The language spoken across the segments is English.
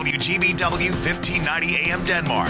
WGBW 1590 AM Denmark,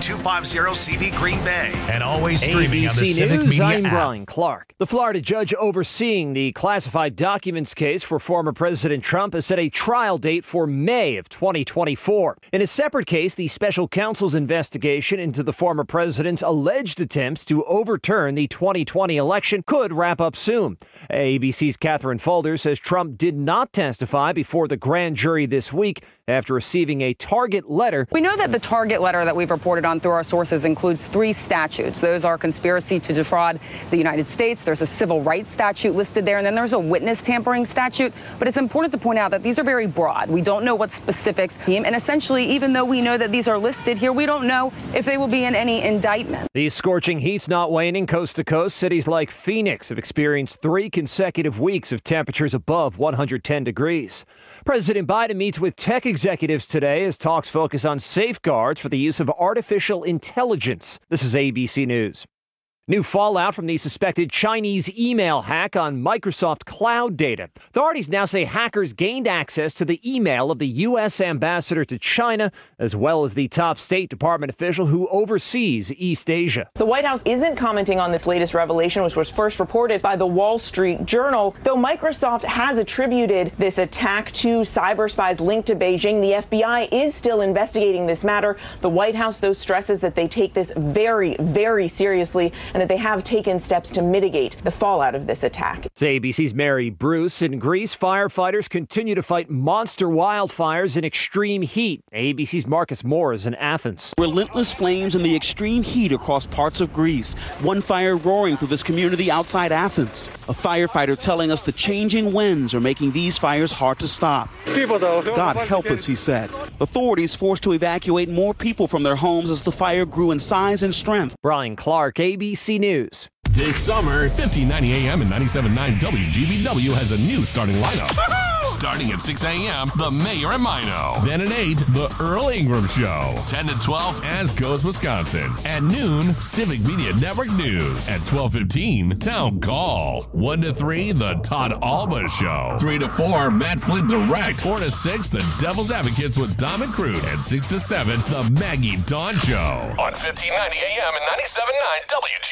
W250CV Green Bay, and always streaming on the ABC Civic News, Media I'm app. Brian Clark. The Florida judge overseeing the classified documents case for former President Trump has set a trial date for May of 2024. In a separate case, the special counsel's investigation into the former president's alleged attempts to overturn the 2020 election could wrap up soon. ABC's Catherine Falder says Trump did not testify before the grand jury this week after receiving a target letter. We know that the target letter that we've reported on through our sources includes 3 statutes. Those are conspiracy to defraud the United States. There's a civil rights statute listed there, and then there's a witness tampering statute. But it's important to point out that these are very broad. We don't know what specifics, and essentially, even though we know that these are listed here, we don't know if they will be in any indictment. The scorching heat's not waning coast to coast. Cities like Phoenix have experienced 3 consecutive weeks of temperatures above 110 degrees. President Biden meets with tech executives today as talks focus on safeguards for the use of artificial intelligence. This is ABC News. New fallout from the suspected Chinese email hack on Microsoft cloud data. Authorities now say hackers gained access to the email of the U.S. ambassador to China, as well as the top State Department official who oversees East Asia. The White House isn't commenting on this latest revelation, which was first reported by the Wall Street Journal, though Microsoft has attributed this attack to cyber spies linked to Beijing. The FBI is still investigating this matter. The White House, though, stresses that they take this very, very seriously and that they have taken steps to mitigate the fallout of this attack. It's ABC's Mary Bruce. In Greece, firefighters continue to fight monster wildfires in extreme heat. ABC's Marcus Moore is in Athens. Relentless flames in the extreme heat across parts of Greece. One fire roaring through this community outside Athens. A firefighter telling us the changing winds are making these fires hard to stop. God help us, he said. Authorities forced to evacuate more people from their homes as the fire grew in size and strength. Brian Clark, ABC News. This summer, 1590 AM and 97.9 WGBW has a new starting lineup. Starting at 6 a.m., The Mayor and Mino. Then at 8, The Earl Ingram Show. 10 to 12, As Goes Wisconsin. At noon, Civic Media Network News. At 12:15, Town Call. 1 to 3, The Todd Alba Show. 3 to 4, Matt Flint Direct. 4 to 6, The Devil's Advocates with Dom and Crude. And 6 to 7, The Maggie Dawn Show. On 1590 AM and 97.9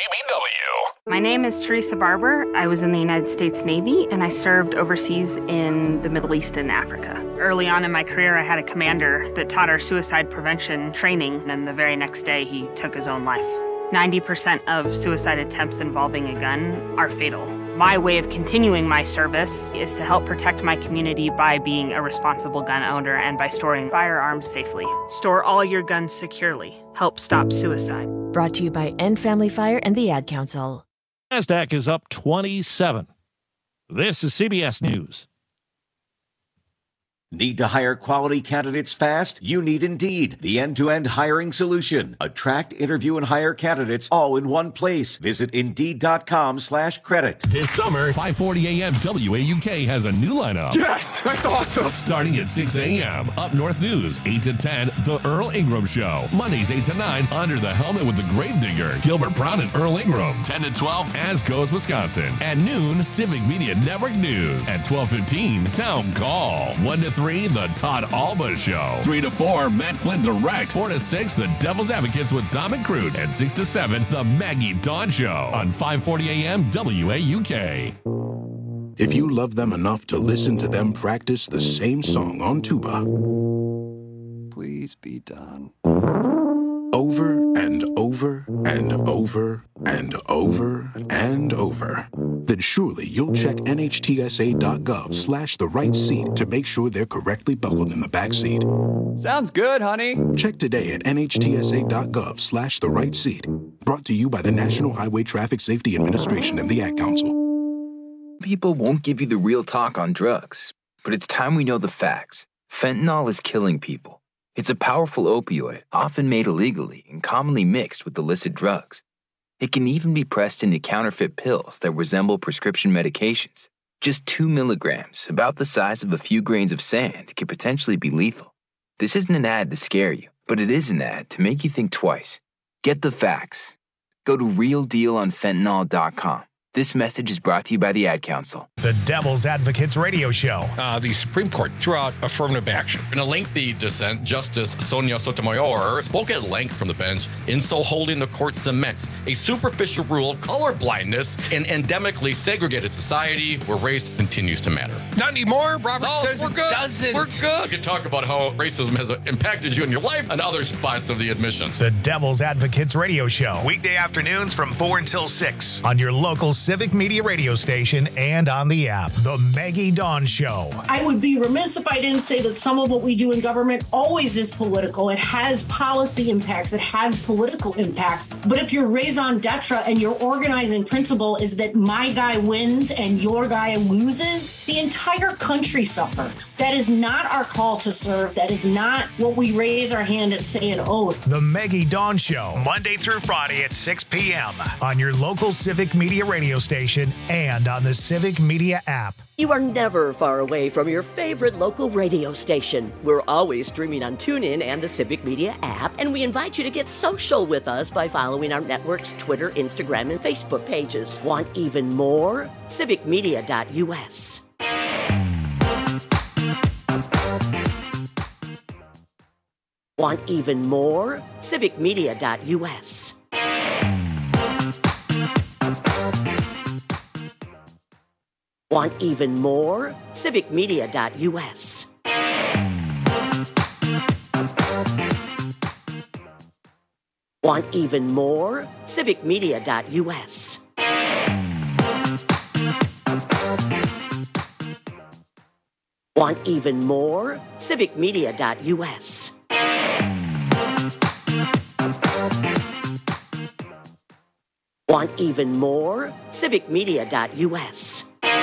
WGBW. My name is Teresa Barber. I was in the United States Navy, and I served overseas in the Middle East and Africa. Early on in my career, I had a commander that taught our suicide prevention training, and the very next day, he took his own life. 90% of suicide attempts involving a gun are fatal. My way of continuing my service is to help protect my community by being a responsible gun owner and by storing firearms safely. Store all your guns securely. Help stop suicide. Brought to you by End Family Fire and the Ad Council. NASDAQ is up 27. This is CBS News. Need to hire quality candidates fast? You need Indeed, the end-to-end hiring solution. Attract, interview, and hire candidates all in one place. Visit Indeed.com/credit. This summer, 5:40 a.m. WAUK has a new lineup. Yes, that's awesome. Starting at 6 a.m. Up North News, 8 to 10, The Earl Ingram Show. Mondays, 8 to 9, Under the Helmet with the Gravedigger, Gilbert Brown and Earl Ingram. 10 to 12, As Goes Wisconsin. At noon, Civic Media Network News. At 12:15, Town Call. 1 to 3, The Todd Alba Show. 3 to 4, Matt Flint Direct. 4 to 6, The Devil's Advocates with Dom and Crude. And 6 to 7, The Maggie Dawn Show. On 5:40 a.m. WAUK. If you love them enough to listen to them practice the same song on tuba, please be done. Over and over and over and over and over, then surely you'll check NHTSA.gov/the right seat to make sure they're correctly buckled in the back seat. Sounds good, honey. Check today at NHTSA.gov/the right seat. Brought to you by the National Highway Traffic Safety Administration and the Ad Council. People won't give you the real talk on drugs, but it's time we know the facts. Fentanyl is killing people. It's a powerful opioid, often made illegally and commonly mixed with illicit drugs. It can even be pressed into counterfeit pills that resemble prescription medications. Just 2 milligrams, about the size of a few grains of sand, could potentially be lethal. This isn't an ad to scare you, but it is an ad to make you think twice. Get the facts. Go to realdealonfentanyl.com. This message is brought to you by the Ad Council. The Devil's Advocates Radio Show. The Supreme Court threw out affirmative action. In a lengthy dissent, Justice Sonia Sotomayor spoke at length from the bench, in so holding the court cements a superficial rule of colorblindness in endemically segregated society where race continues to matter. Not anymore. Robert says we're good. It doesn't. We're good. We can talk about how racism has impacted you in your life and other spots of the admissions. The Devil's Advocates Radio Show. Weekday afternoons from 4 until 6 on your local Civic Media radio station and on the app. The Maggie Dawn Show. I would be remiss if I didn't say that some of what we do in government always is political. It has policy impacts. It has political impacts. But if your raison d'etre and your organizing principle is that my guy wins and your guy loses, the entire country suffers. That is not our call to serve. That is not what we raise our hand and say an oath. The Maggie Dawn Show, Monday through Friday at 6 p.m. on your local Civic Media radio station and on the Civic Media app. You are never far away from your favorite local radio station. We're always streaming on TuneIn and the Civic Media app, and we invite you to get social with us by following our network's Twitter, Instagram, and Facebook pages. Want even more? civicmedia.us. Want even more? civicmedia.us. Want even more? civicmedia.us. Want even more? civicmedia.us. Want even more? civicmedia.us. Want even more? civicmedia.us.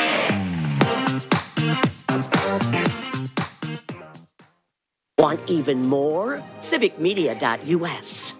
Want even more? civicmedia.us.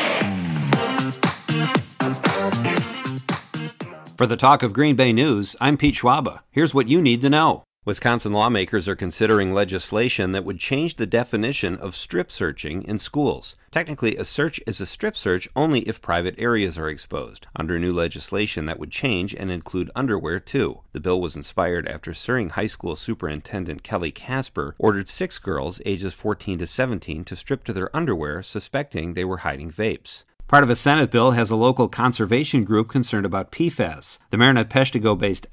For the Talk of Green Bay News, I'm Pete Schwaba. Here's what you need to know. Wisconsin lawmakers are considering legislation that would change the definition of strip searching in schools. Technically, a search is a strip search only if private areas are exposed. Under new legislation, that would change and include underwear, too. The bill was inspired after Suring High School Superintendent Kelly Casper ordered 6 girls ages 14 to 17 to strip to their underwear, suspecting they were hiding vapes. Part of a Senate bill has a local conservation group concerned about PFAS. The Marinette-Peshtigo-based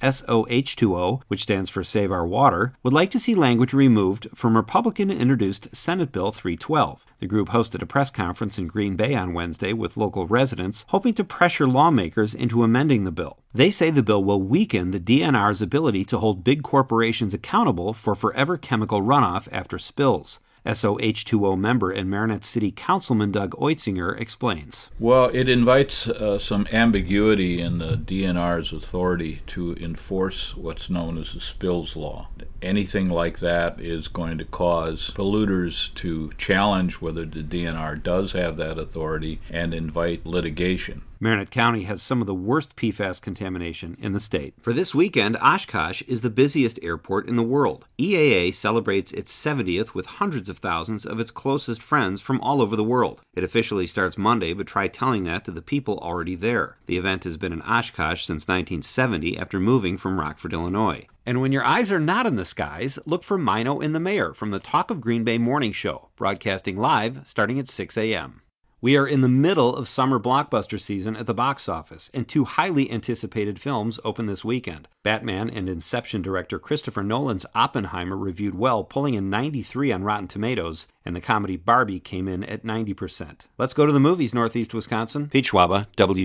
SOH2O, which stands for Save Our Water, would like to see language removed from Republican-introduced Senate Bill 312. The group hosted a press conference in Green Bay on Wednesday with local residents, hoping to pressure lawmakers into amending the bill. They say the bill will weaken the DNR's ability to hold big corporations accountable for forever chemical runoff after spills. SOH2O member and Marinette City Councilman Doug Oitzinger explains. Well, it invites some ambiguity in the DNR's authority to enforce what's known as the spills law. Anything like that is going to cause polluters to challenge whether the DNR does have that authority and invite litigation. Marinette County has some of the worst PFAS contamination in the state. For this weekend, Oshkosh is the busiest airport in the world. EAA celebrates its 70th with hundreds of thousands of its closest friends from all over the world. It officially starts Monday, but try telling that to the people already there. The event has been in Oshkosh since 1970 after moving from Rockford, Illinois. And when your eyes are not in the skies, look for Mino and the Mayor from the Talk of Green Bay morning show, broadcasting live starting at 6 a.m. We are in the middle of summer blockbuster season at the box office, and 2 highly anticipated films open this weekend. Batman and Inception director Christopher Nolan's Oppenheimer reviewed well, pulling in 93 on Rotten Tomatoes, and the comedy Barbie came in at 90%. Let's go to the movies, Northeast Wisconsin. Pete Schwaba,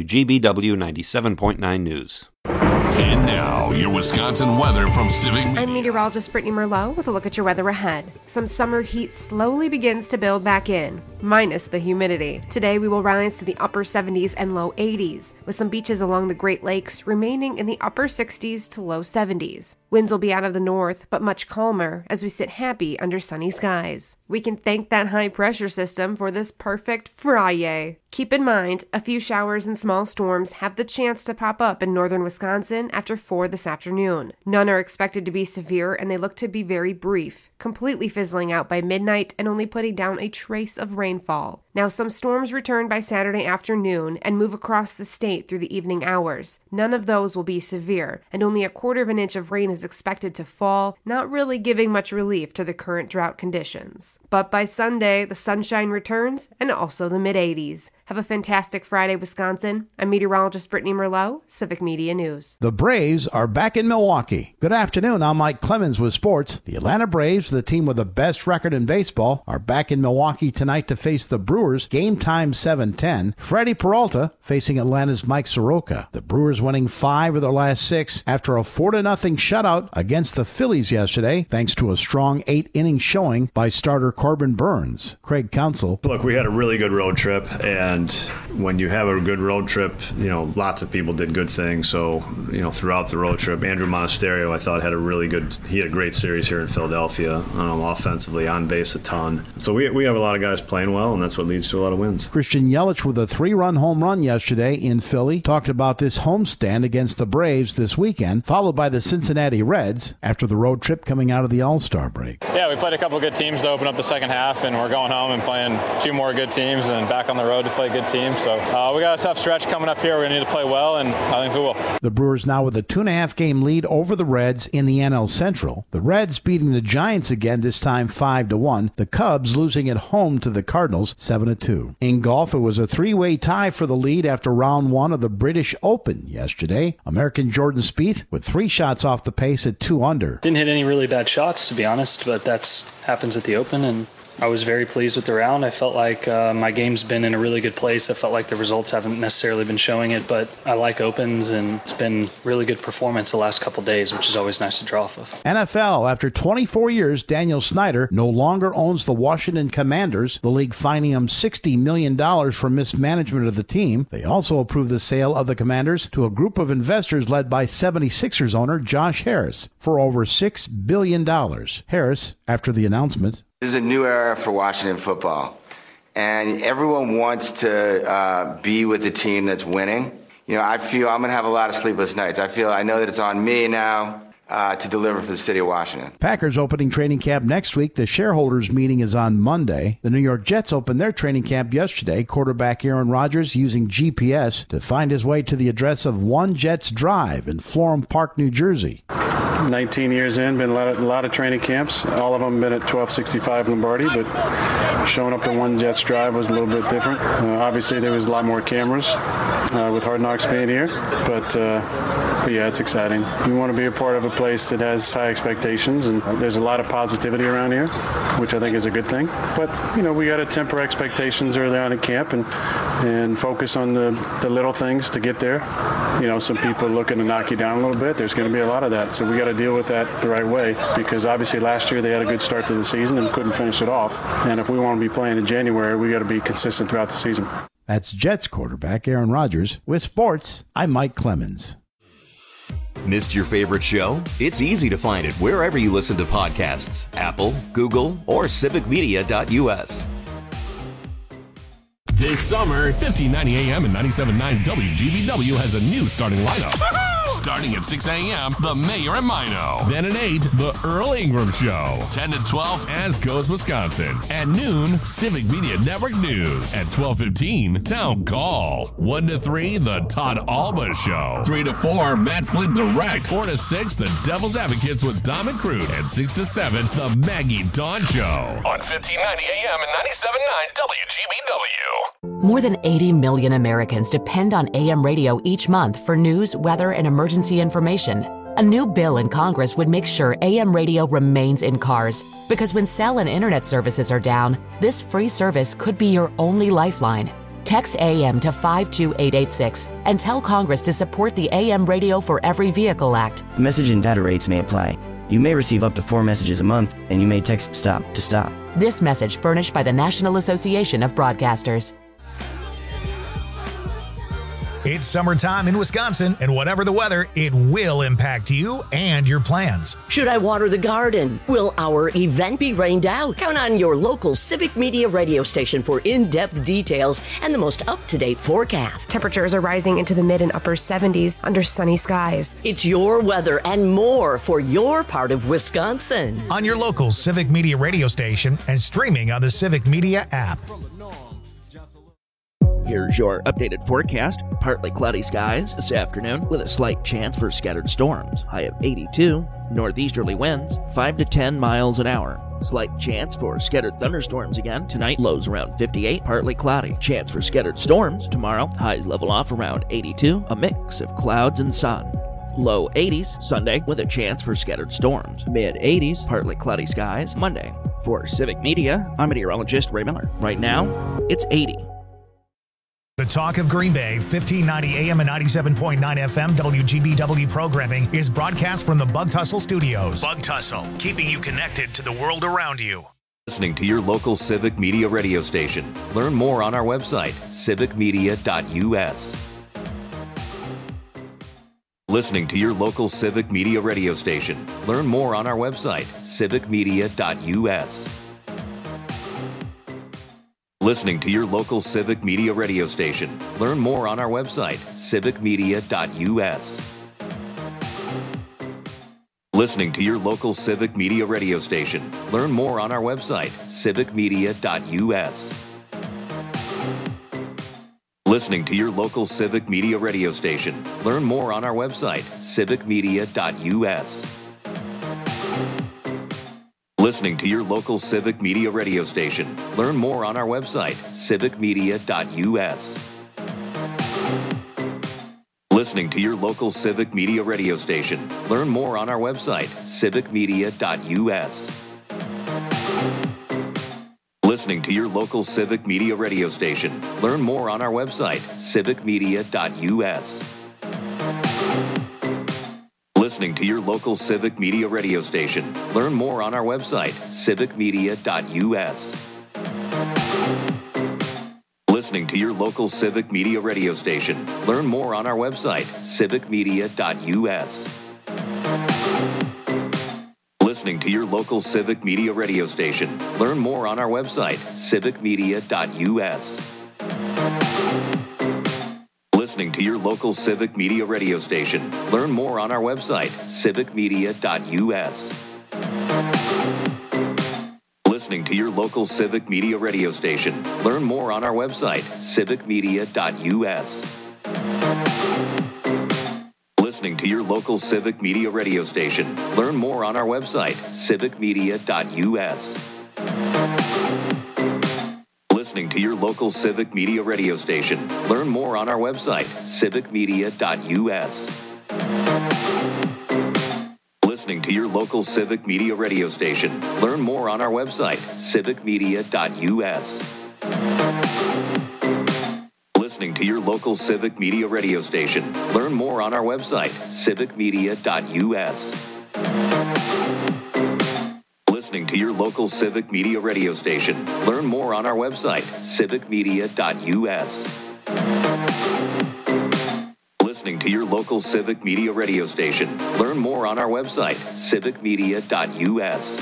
WGBW 97.9 News. And now, your Wisconsin weather from Civic. I'm meteorologist Brittany Merlot with a look at your weather ahead. Some summer heat slowly begins to build back in, minus the humidity. Today we will rise to the upper 70s and low 80s, with some beaches along the Great Lakes remaining in the upper 60s to low 70s. Winds will be out of the north, but much calmer as we sit happy under sunny skies. We can thank that high pressure system for this perfect Friday. Keep in mind, a few showers and small storms have the chance to pop up in northern Wisconsin after 4 this afternoon. None are expected to be severe, and they look to be very brief, completely fizzling out by midnight and only putting down a trace of rainfall. Now, some storms return by Saturday afternoon and move across the state through the evening hours. None of those will be severe, and only 1/4 inch of rain is expected to fall, not really giving much relief to the current drought conditions. But by Sunday, the sunshine returns and also the mid-80s. Have a fantastic Friday, Wisconsin. I'm meteorologist Brittany Merlot, Civic Media News. The Braves are back in Milwaukee. Good afternoon, I'm Mike Clemens with sports. The Atlanta Braves, the team with the best record in baseball, are back in Milwaukee tonight to face the Brewers. Game time 7:10. Freddie Peralta facing Atlanta's Mike Soroka. The Brewers winning 5 of their last 6 after a 4-0 shutout against the Phillies yesterday, thanks to a strong 8-inning showing by starter Corbin Burns. Craig Counsell. Look, we had a really good road trip, and when you have a good road trip, lots of people did good things. So, throughout the road trip, Andrew Monasterio, I thought, had a great series here in Philadelphia, offensively, on base a ton. So we have a lot of guys playing well, and that's what leads to a lot of wins. Christian Yelich with a 3-run home run yesterday in Philly talked about this homestand against the Braves this weekend, followed by the Cincinnati Reds after the road trip coming out of the All-Star break. Yeah, we played a couple good teams to open up the second half, and we're going home and playing 2 more good teams and back on the road to play good teams. So we got a tough stretch coming up here. We're going to need to play well, and I think we will. The Brewers now with a 2.5-game lead over the Reds in the NL Central. The Reds beating the Giants again, this time 5-1. The Cubs losing at home to the Cardinals 7-2. In golf, it was a 3-way tie for the lead after round 1 of the British Open yesterday. American Jordan Spieth with 3 shots off the pace at 2 under. Didn't hit any really bad shots, to be honest, but that's happens at the Open, and I was very pleased with the round. I felt like my game's been in a really good place. I felt like the results haven't necessarily been showing it, but I like Opens, and it's been really good performance the last couple days, which is always nice to draw off of. NFL, after 24 years, Daniel Snyder no longer owns the Washington Commanders, the league fining him $60 million for mismanagement of the team. They also approved the sale of the Commanders to a group of investors led by 76ers owner Josh Harris for over $6 billion. Harris, after the announcement, "This is a new era for Washington football, and everyone wants to be with the team that's winning. I feel I'm going to have a lot of sleepless nights. I know that it's on me now to deliver for the city of Washington." Packers opening training camp next week. The shareholders meeting is on Monday. The New York Jets opened their training camp yesterday. Quarterback Aaron Rodgers using GPS to find his way to the address of One Jets Drive in Florham Park, New Jersey. 19 years in, been a lot of training camps. All of them been at 1265 Lombardi, but showing up to One Jets Drive was a little bit different. Obviously, there was a lot more cameras with Hard Knocks being here, but yeah, it's exciting. You want to be a part of a place that has high expectations, and there's a lot of positivity around here, which I think is a good thing. But, we got to temper expectations early on in camp and focus on the little things to get there. Some people are looking to knock you down a little bit. There's going to be a lot of that, so we got to deal with that the right way, because obviously last year they had a good start to the season and couldn't finish it off. And if we want to be playing in January, we got to be consistent throughout the season. That's Jets quarterback Aaron Rodgers. With sports, I'm Mike Clemens. Missed your favorite show? It's easy to find it wherever you listen to podcasts. Apple, Google, or civicmedia.us. This summer, 1590 AM and 97.9 WGBW has a new starting lineup. Starting at 6 a.m., The Mayor and Mino. Then at 8, The Earl Ingram Show. 10 to 12, As Goes Wisconsin. At noon, Civic Media Network News. At 12:15, Town Call. 1 to 3, The Todd Alba Show. 3 to 4, Matt Flint Direct. 4 to 6, The Devil's Advocates with Dom and Crude. And 6 to 7, The Maggie Dawn Show. On 1590 AM and 97.9 WGBW. More than 80 million Americans depend on AM radio each month for news, weather, and emergency information. A new bill in Congress would make sure AM radio remains in cars, because when cell and internet services are down, this free service could be your only lifeline. Text AM to 52886 and tell Congress to support the AM Radio for Every Vehicle Act. Message and data rates may apply. You may receive up to 4 messages a month, and you may text STOP to stop. This message furnished by the National Association of Broadcasters. It's summertime in Wisconsin, and whatever the weather, it will impact you and your plans. Should I water the garden? Will our event be rained out? Count on your local Civic Media radio station for in-depth details and the most up-to-date forecast. Temperatures are rising into the mid and upper 70s under sunny skies. It's your weather and more for your part of Wisconsin. On your local Civic Media radio station and streaming on the Civic Media app. Here's your updated forecast. Partly cloudy skies this afternoon with a slight chance for scattered storms. High of 82. Northeasterly winds 5 to 10 miles an hour. Slight chance for scattered thunderstorms again. Tonight, lows around 58, partly cloudy. Chance for scattered storms tomorrow. Highs level off around 82. A mix of clouds and sun. Low 80s Sunday with a chance for scattered storms. Mid 80s, partly cloudy skies Monday. For Civic Media, I'm meteorologist Ray Miller. Right now, it's 80. The Talk of Green Bay, 1590 AM and 97.9 FM WGBW programming is broadcast from the Bug Tussle Studios. Bug Tussle, keeping you connected to the world around you. Listening to your local Civic Media radio station. Learn more on our website, civicmedia.us. Listening to your local Civic Media radio station. Learn more on our website, civicmedia.us. Listening to your local Civic Media radio station. Learn more on our website, civicmedia.us. Listening to your local Civic Media radio station. Learn more on our website, civicmedia.us. Listening to your local Civic Media radio station. Learn more on our website, civicmedia.us. Listening to your local Civic Media radio station. Learn more on our website, civicmedia.us. Listening to your local Civic Media radio station. Learn more on our website, civicmedia.us. Listening to your local Civic Media radio station. Learn more on our website, civicmedia.us. Listening to your local Civic Media radio station. Learn more on our website, civicmedia.us. Listening to your local Civic Media radio station. Learn more on our website, civicmedia.us. Listening to your local Civic Media radio station. Learn more on our website, civicmedia.us. Listening to your local Civic Media radio station. Learn more on our website, civicmedia.us. Listening to your local Civic Media radio station. Learn more on our website, civicmedia.us. Listening to your local Civic Media radio station. Learn more on our website, civicmedia.us. Listening to your local Civic Media radio station. Learn more on our website, civicmedia.us. Listening to your local Civic Media radio station. Learn more on our website, civicmedia.us. Listening to your local Civic Media radio station. Learn more on our website, civicmedia.us. Listening to your local Civic Media radio station. Learn more on our website, civicmedia.us. Listening to your local Civic Media radio station. Learn more on our website, civicmedia.us.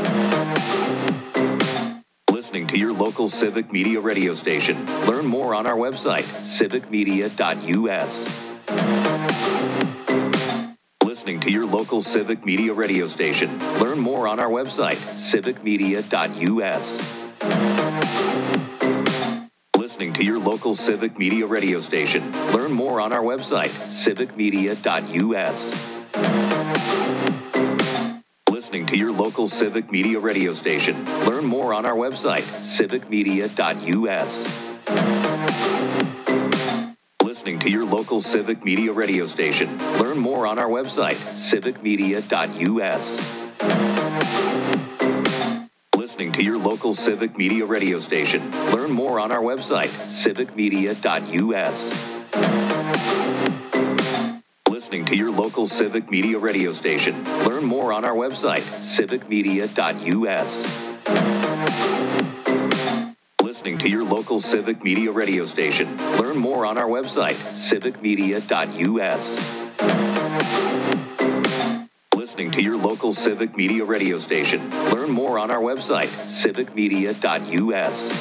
Listening to your local Civic Media radio station. Learn more on our website, civicmedia.us. Listening to your local Civic Media radio station. Learn more on our website, civicmedia.us. Listening to your local Civic Media radio station. Learn more on our website, civicmedia.us. Listening to your local Civic Media radio station. Learn more on our website, civicmedia.us. Listening to your local Civic Media radio station. Learn more on our website, civicmedia.us. Listening to your local Civic Media radio station. Learn more on our website, civicmedia.us. Listening to your local Civic Media radio station. Learn more on our website, civicmedia.us. Listening to your local Civic Media radio station. Learn more on our website, civicmedia.us. Listening to your local Civic Media radio station. Learn more on our website, civicmedia.us.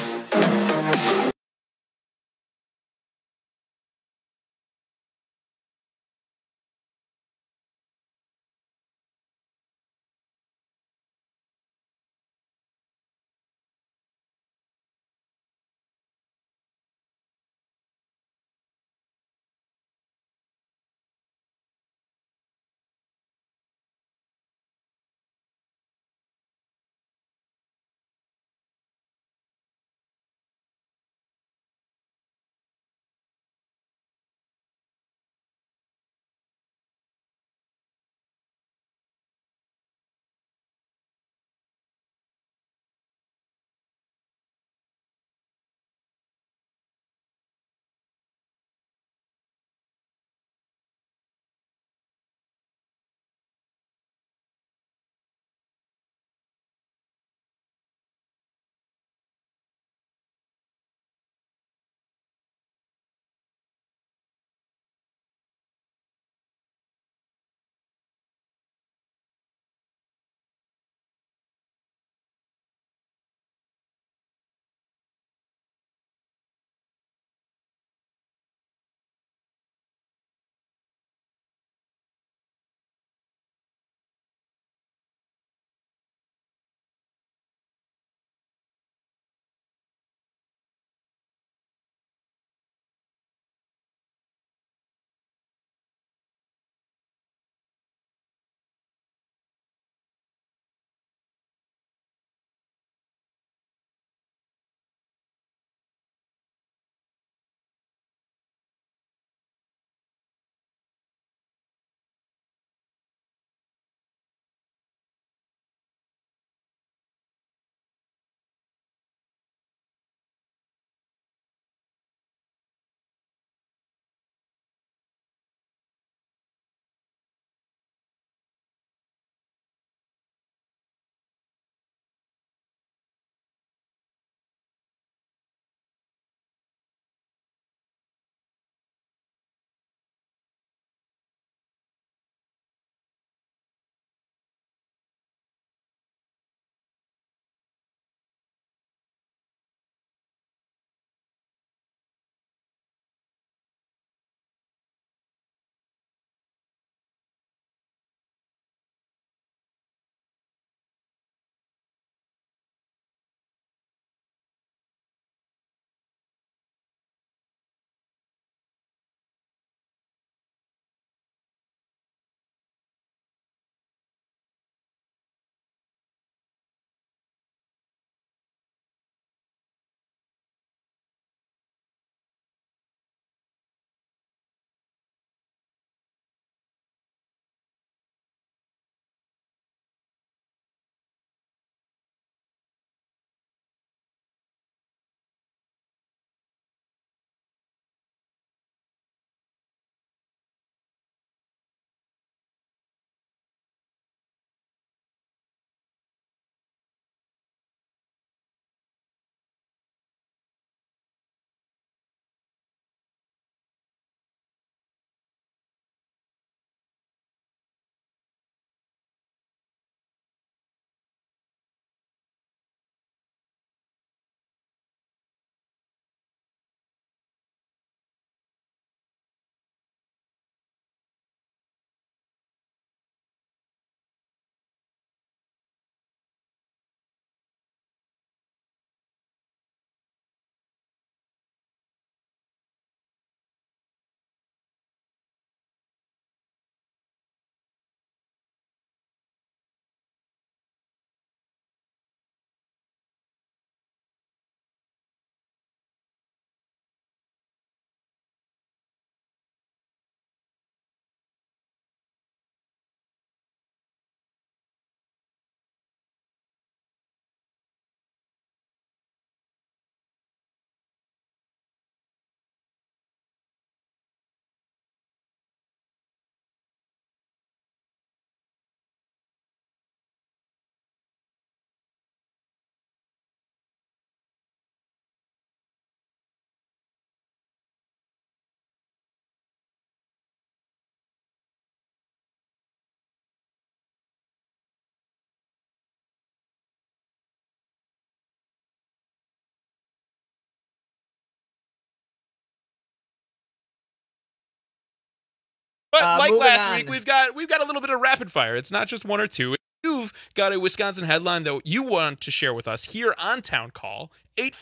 But like last on. week, we've got a little bit of rapid fire. It's not just one or two. If you've got a Wisconsin headline that you want to share with us here on Town Call,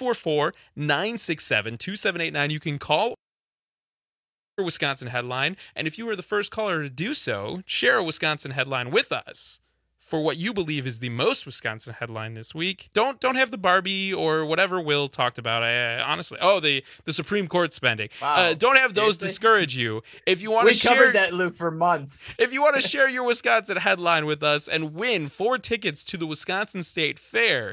844-967-2789. You can call your Wisconsin headline, and if you are the first caller to do so, share a Wisconsin headline with us for what you believe is the most Wisconsin headline this week. Don't have the Barbie or whatever Will talked about. Honestly, the Supreme Court spending. Wow. Don't have those Seriously? discourage you. If you want to We share covered that, Luke, for months. If you want to share your Wisconsin headline with us and win 4 tickets to the Wisconsin State Fair,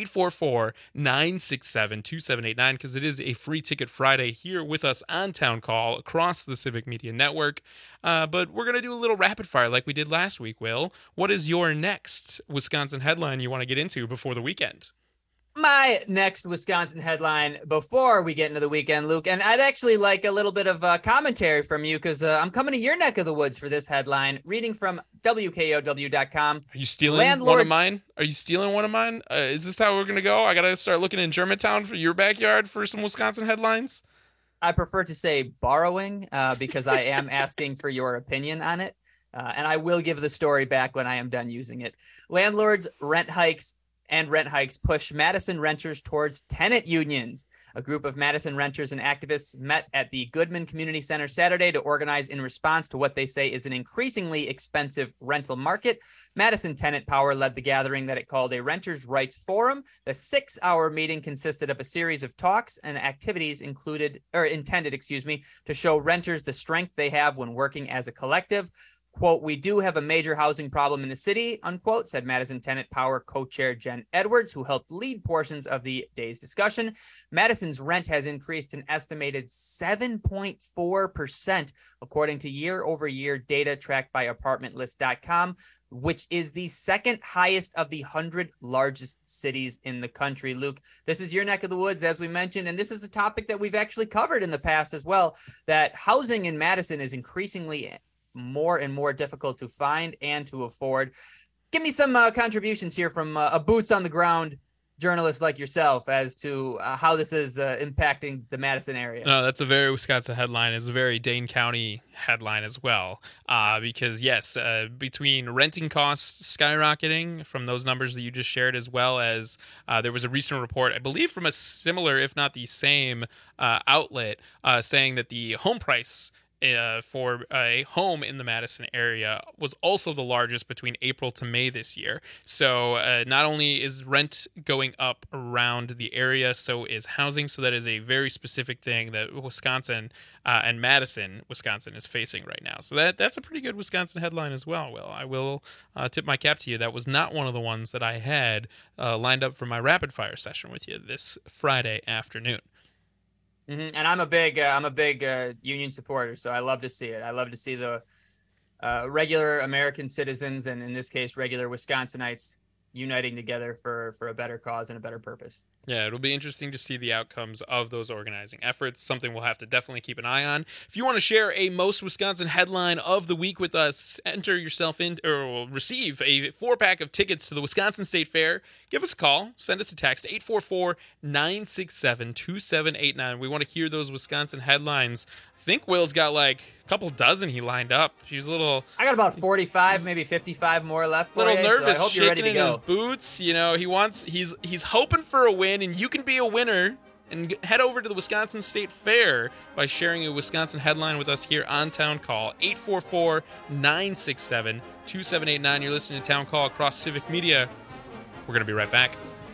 844-967-2789, because it is a free ticket Friday here with us on Town Call across the Civic Media Network. But we're going to do a little rapid fire like we did last week, Will. What is your next Wisconsin headline you want to get into before the weekend? My next Wisconsin headline before we get into the weekend, Luke, and I'd actually like a little bit of commentary from you because I'm coming to your neck of the woods for this headline, reading from WKOW.com. Are you stealing one of mine? Is this how we're going to go? I got to start looking in Germantown for your backyard for some Wisconsin headlines? I prefer to say borrowing because I am asking for your opinion on it. And I will give the story back when I am done using it. Landlords, rent hikes push Madison renters towards tenant unions. A group of Madison renters and activists met at the Goodman Community Center Saturday to organize in response to what they say is an increasingly expensive rental market. Madison Tenant Power led the gathering that it called a Renters' Rights Forum. The 6-hour meeting consisted of a series of talks and activities intended, to show renters the strength they have when working as a collective. Quote, "We do have a major housing problem in the city," unquote, said Madison Tenant Power co-chair Jen Edwards, who helped lead portions of the day's discussion. Madison's rent has increased an estimated 7.4%, according to year-over-year data tracked by ApartmentList.com, which is the second highest of the 100 largest cities in the country. Luke, this is your neck of the woods, as we mentioned, and this is a topic that we've actually covered in the past as well, that housing in Madison is increasingly more and more difficult to find and to afford. Give me some contributions here from a boots on the ground journalist like yourself as to how this is impacting the Madison area. No, that's a very Wisconsin headline. It's a very Dane County headline as well. Because yes, between renting costs skyrocketing from those numbers that you just shared, as well as there was a recent report, I believe from a similar, if not the same outlet, saying that the home price for a home in the Madison area was also the largest between April to May this year. So not only is rent going up around the area, so is housing. So that is a very specific thing that Wisconsin and Madison, Wisconsin, is facing right now. So that's a pretty good Wisconsin headline as well, Will. I will tip my cap to you. That was not one of the ones that I had lined up for my rapid fire session with you this Friday afternoon. Mm-hmm. And I'm a big union supporter, so I love to see it. I love to see the regular American citizens, and in this case, regular Wisconsinites, uniting together for a better cause and a better purpose. Yeah, it'll be interesting to see the outcomes of those organizing efforts. Something we'll have to definitely keep an eye on. If you want to share a most Wisconsin headline of the week with us, enter yourself in or receive a 4-pack of tickets to the Wisconsin State Fair. Give us a call. Send us a text, 844-967-2789. We want to hear those Wisconsin headlines. I think Will's got like a couple dozen he lined up. He was a little... I got about 45, maybe 55 more left. A little nervous, so I hope you're ready to shaking in go. his boots. You know, he's hoping for a win, and you can be a winner and head over to the Wisconsin State Fair by sharing a Wisconsin headline with us here on Town Call, 844-967-2789. You're listening to Town Call across Civic Media. We're going to be right back.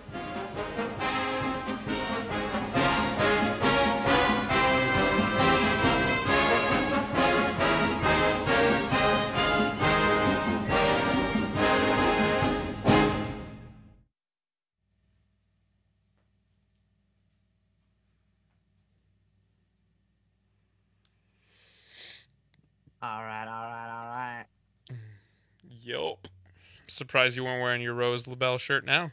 All right. Yup. Surprised you weren't wearing your Rose LaBelle shirt now.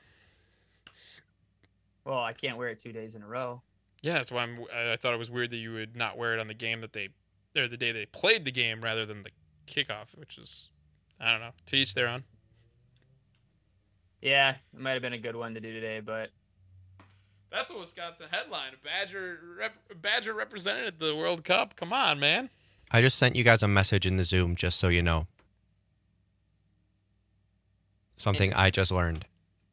Well, I can't wear it 2 days in a row. Yeah, that's why I thought it was weird that you would not wear it on the game or the day they played the game rather than the kickoff, which is, I don't know, to each their own. Yeah, it might have been a good one to do today, but that's a Wisconsin headline. A Badger represented the World Cup. Come on, man. I just sent you guys a message in the Zoom just so you know. Something I just learned.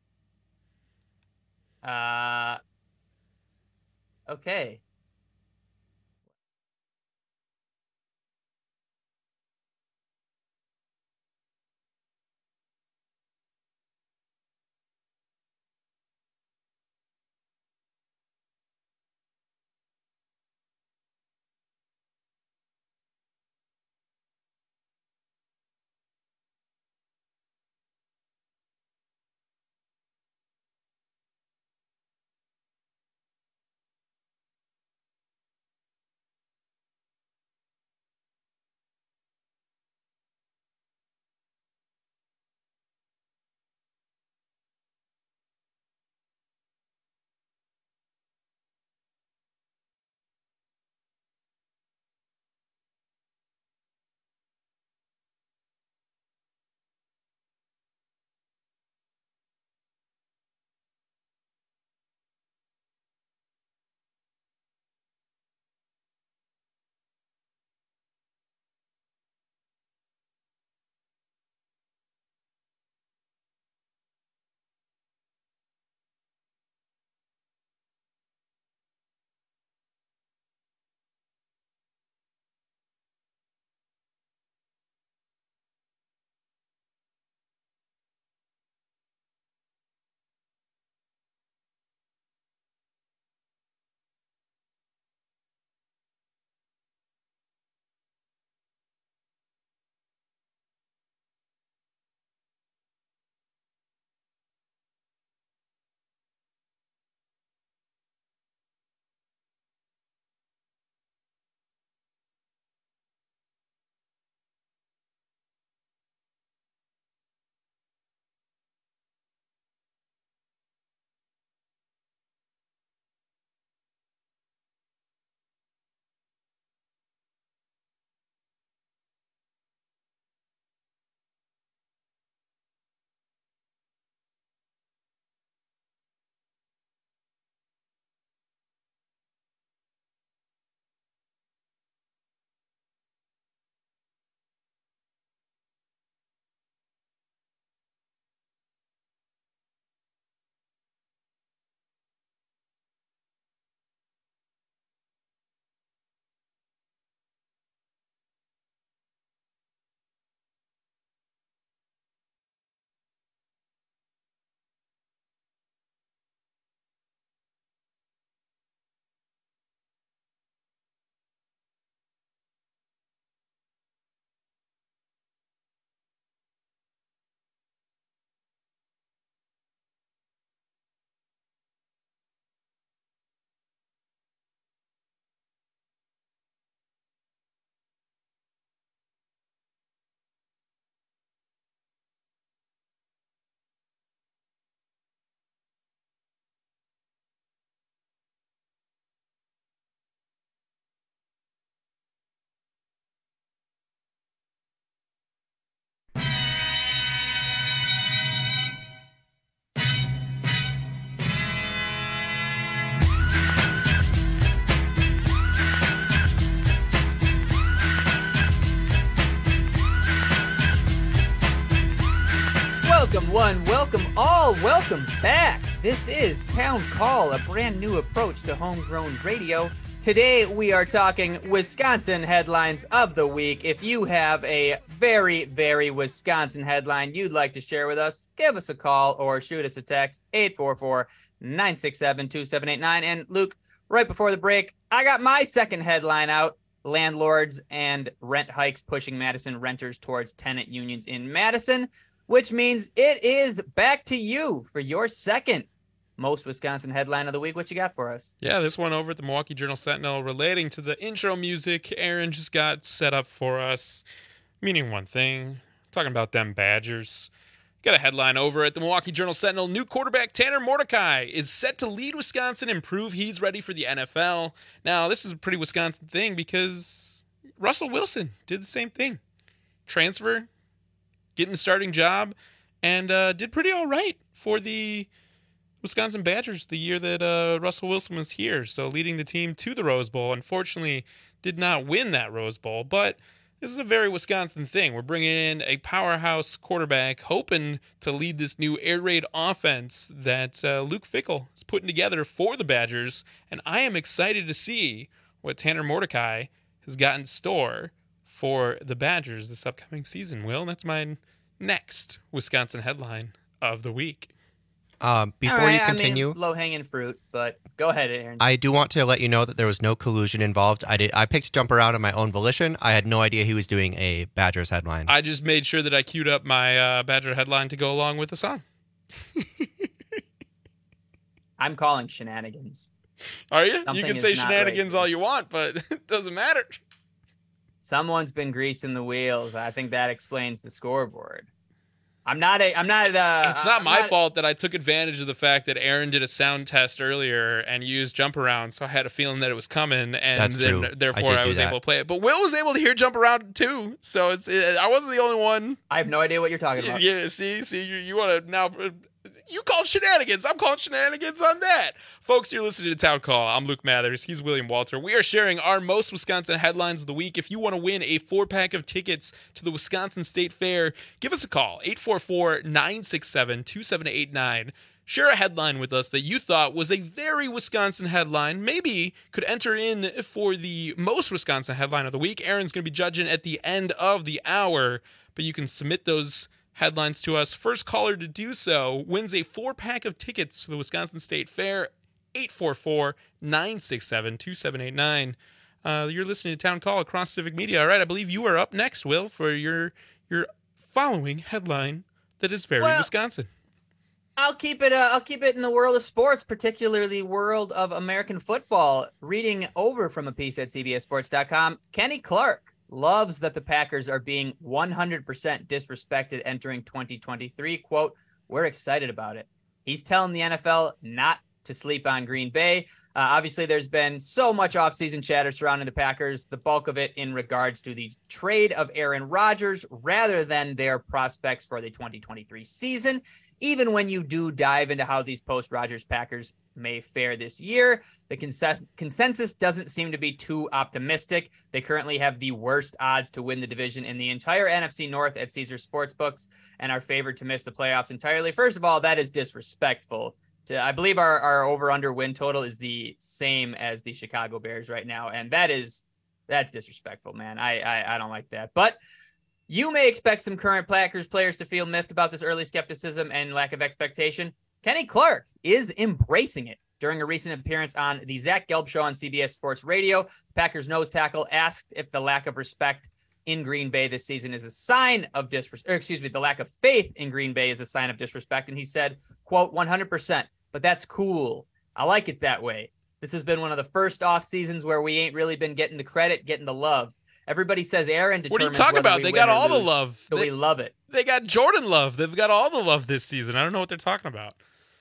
Okay. Welcome one, welcome all, welcome back. This is Town Call, a brand new approach to homegrown radio. Today we are talking Wisconsin headlines of the week. If you have a very, very Wisconsin headline you'd like to share with us, give us a call or shoot us a text, 844-967-2789. And Luke, right before the break, I got my second headline out. Landlords and rent hikes pushing Madison renters towards tenant unions in Madison, which means it is back to you for your second most Wisconsin headline of the week. What you got for us? Yeah, this one over at the Milwaukee Journal-Sentinel relating to the intro music Aaron just got set up for us, meaning one thing, talking about them Badgers. Got a headline over at the Milwaukee Journal-Sentinel. New quarterback Tanner Mordecai is set to lead Wisconsin and prove he's ready for the NFL. Now, this is a pretty Wisconsin thing because Russell Wilson did the same thing. Transfer, getting the starting job, and did pretty all right for the Wisconsin Badgers the year that Russell Wilson was here. So leading the team to the Rose Bowl. Unfortunately, did not win that Rose Bowl, but this is a very Wisconsin thing. We're bringing in a powerhouse quarterback, hoping to lead this new air raid offense that Luke Fickell is putting together for the Badgers. And I am excited to see what Tanner Mordecai has got in store for the Badgers this upcoming season. Will, that's my next Wisconsin headline of the week. Before you continue, low-hanging fruit, but go ahead, Aaron. I do want to let you know that there was no collusion involved. I picked Jump Around on my own volition. I had no idea he was doing a Badgers headline. I just made sure that I queued up my Badger headline to go along with the song. I'm calling shenanigans. Are you? Something You can say is not shenanigans right. all you want, but it doesn't matter. Someone's been greasing the wheels. I think that explains the scoreboard. It's not my fault that I took advantage of the fact that Aaron did a sound test earlier and used Jump Around, so I had a feeling that it was coming, and That's then true. therefore I was able to play it. But Will was able to hear Jump Around too, so I wasn't the only one. I have no idea what you're talking about. Yeah, see, you want to now. You called shenanigans. I'm calling shenanigans on that. Folks, you're listening to Town Call. I'm Luke Mathers. He's William Walter. We are sharing our most Wisconsin headlines of the week. If you want to win a 4-pack of tickets to the Wisconsin State Fair, give us a call, 844-967-2789. Share a headline with us that you thought was a very Wisconsin headline, maybe could enter in for the most Wisconsin headline of the week. Aaron's going to be judging at the end of the hour, but you can submit those headlines to us. First caller to do so wins a 4-pack of tickets to the Wisconsin State Fair, 844-967-2789. You're listening to Town Call across Civic Media. All right, I believe you are up next, Will, for your following headline that is very Wisconsin. I'll keep it in the world of sports, particularly world of American football. Reading over from a piece at CBSSports.com, Kenny Clark loves that the Packers are being 100% disrespected entering 2023. Quote, "We're excited about it." He's telling the NFL not to sleep on Green Bay. Obviously, there's been so much offseason chatter surrounding the Packers, the bulk of it in regards to the trade of Aaron Rodgers rather than their prospects for the 2023 season. Even when you do dive into how these post-Rodgers Packers may fare this year, the consensus doesn't seem to be too optimistic. They currently have the worst odds to win the division in the entire NFC North at Caesars Sportsbooks and are favored to miss the playoffs entirely. First of all, that is disrespectful. I believe our over-under win total is the same as the Chicago Bears right now, and that's disrespectful, man. I don't like that. But you may expect some current Packers players to feel miffed about this early skepticism and lack of expectation. Kenny Clark is embracing it. During a recent appearance on the Zach Gelb Show on CBS Sports Radio, Packers nose tackle asked if the lack of respect in Green Bay this season is a sign of the lack of faith in Green Bay is a sign of disrespect. And he said, quote, 100%, but that's cool. I like it that way. This has been one of the first off seasons where we ain't really been getting the credit, getting the love. Everybody says Aaron determines. What are you talking about? They got all the love. So we love it. They got Jordan love. They've got all the love this season. I don't know what they're talking about.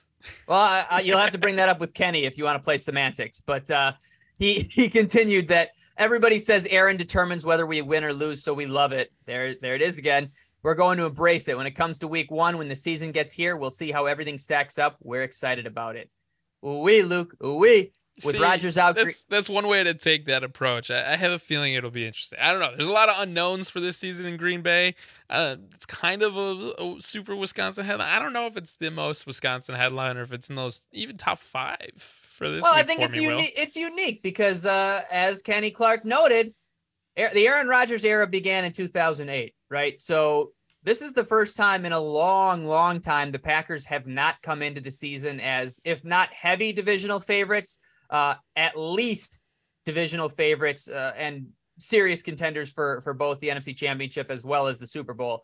Well, you'll have to bring that up with Kenny if you want to play semantics. But he continued that everybody says Aaron determines whether we win or lose, so we love it. There it is again. We're going to embrace it. When it comes to week 1, when the season gets here, we'll see how everything stacks up. We're excited about it. Ooh-wee, Luke. Ooh-wee. With Rodgers out. That's one way to take that approach. I have a feeling it'll be interesting. I don't know. There's a lot of unknowns for this season in Green Bay. It's kind of a super Wisconsin headline. I don't know if it's the most Wisconsin headline or if it's in those even top 5 for this. Well, week I think for it's me, unique. It's unique because, as Kenny Clark noted, the Aaron Rodgers era began in 2008, right? So this is the first time in a long, long time the Packers have not come into the season as, if not heavy divisional favorites, at least divisional favorites and serious contenders for both the NFC Championship as well as the Super Bowl.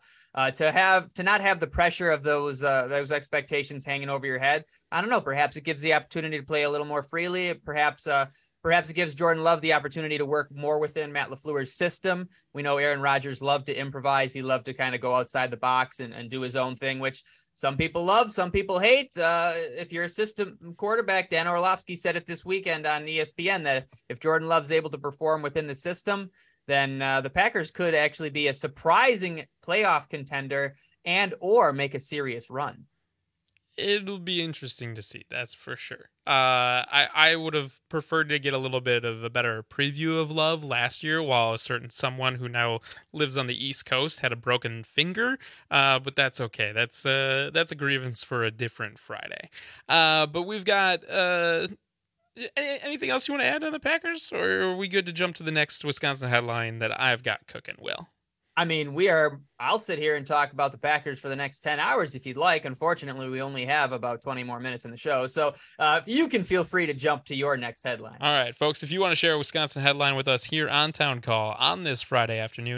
To not have the pressure of those expectations hanging over your head, I don't know. Perhaps it gives the opportunity to play a little more freely. Perhaps it gives Jordan Love the opportunity to work more within Matt LaFleur's system. We know Aaron Rodgers loved to improvise. He loved to kind of go outside the box and do his own thing, which some people love, some people hate. If you're a system quarterback, Dan Orlovsky said it this weekend on ESPN that if Jordan Love's able to perform within the system, then the Packers could actually be a surprising playoff contender and or make a serious run. It'll be interesting to see, that's for sure. I would have preferred to get a little bit of a better preview of Love last year, while a certain someone who now lives on the East Coast had a broken finger, but that's okay. That's a grievance for a different Friday. But we've got anything else you want to add on the Packers, or are we good to jump to the next Wisconsin headline that I've got cooking, Will? I mean, I'll sit here and talk about the Packers for the next 10 hours if you'd like. Unfortunately, we only have about 20 more minutes in the show. So if you can feel free to jump to your next headline. All right, folks, if you want to share a Wisconsin headline with us here on Town Call on this Friday afternoon,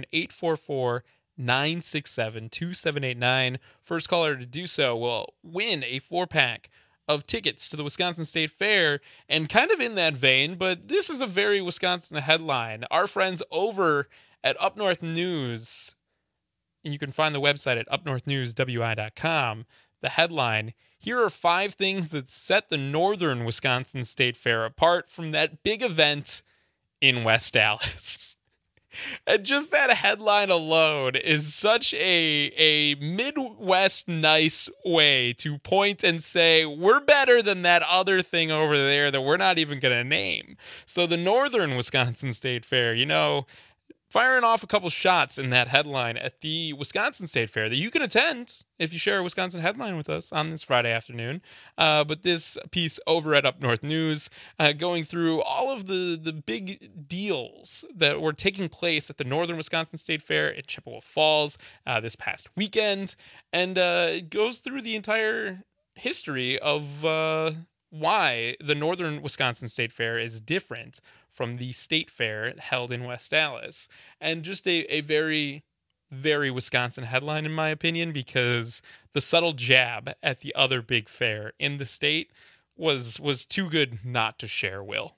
844-967-2789. First caller to do so will win a 4-pack of tickets to the Wisconsin State Fair. And kind of in that vein, but this is a very Wisconsin headline. Our friends over at Up North News, and you can find the website at upnorthnewswi.com. The headline, here are 5 things that set the Northern Wisconsin State Fair apart from that big event in West Allis. And just that headline alone is such a Midwest nice way to point and say, we're better than that other thing over there that we're not even going to name. So the Northern Wisconsin State Fair, firing off a couple shots in that headline at the Wisconsin State Fair that you can attend if you share a Wisconsin headline with us on this Friday afternoon. But this piece over at Up North News, going through all of the big deals that were taking place at the Northern Wisconsin State Fair in Chippewa Falls this past weekend, and it goes through the entire history of why the Northern Wisconsin State Fair is different from the state fair held in West Allis. And just a very, very Wisconsin headline, in my opinion, because the subtle jab at the other big fair in the state was too good not to share, Will.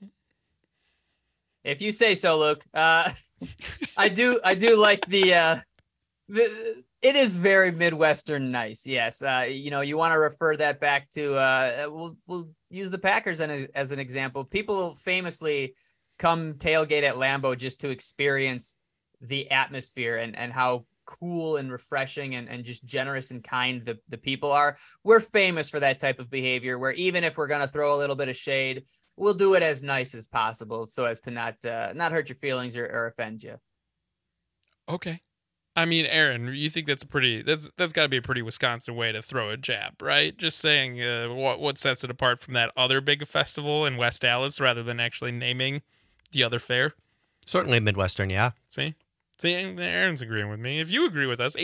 If you say so, Luke. I do like the it is very Midwestern nice. Yes. You want to refer that back to, we'll use the Packers as an example. People famously come tailgate at Lambeau just to experience the atmosphere and how cool and refreshing and just generous and kind the people are. We're famous for that type of behavior, where even if we're going to throw a little bit of shade, we'll do it as nice as possible so as to not hurt your feelings or offend you. Okay. I mean, Aaron, you think that's got to be a pretty Wisconsin way to throw a jab, right? Just saying what sets it apart from that other big festival in West Allis rather than actually naming the other fair. Certainly Midwestern, yeah. See, Aaron's agreeing with me. If you agree with us,